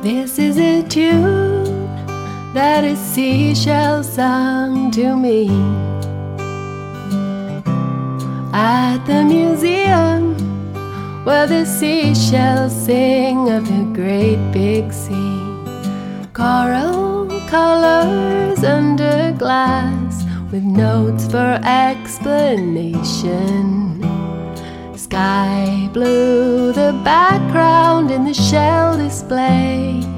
This is a tune that a seashell sung to me at the museum, where the seashells sing of the great big sea. Coral colors under glass with notes for explanation. Sky blue, the background in the shell display.